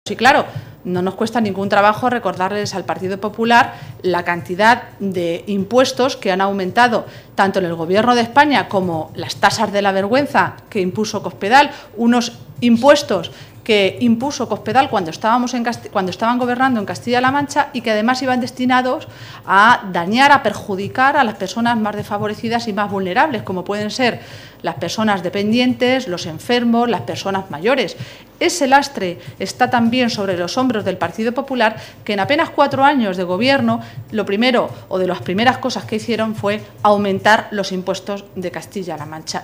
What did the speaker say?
Y claro, no nos cuesta ningún trabajo recordarles al Partido Popular la cantidad de impuestos que han aumentado tanto en el Gobierno de España como las tasas de la vergüenza que impuso Cospedal, unos impuestos que impuso Cospedal cuando estaban gobernando en Castilla-La Mancha y que además iban destinados a dañar, a perjudicar a las personas más desfavorecidas y más vulnerables, como pueden ser las personas dependientes, los enfermos, las personas mayores. Ese lastre está también sobre los hombros del Partido Popular, que en apenas 4 años de gobierno, lo primero o de las primeras cosas que hicieron fue aumentar los impuestos de Castilla-La Mancha.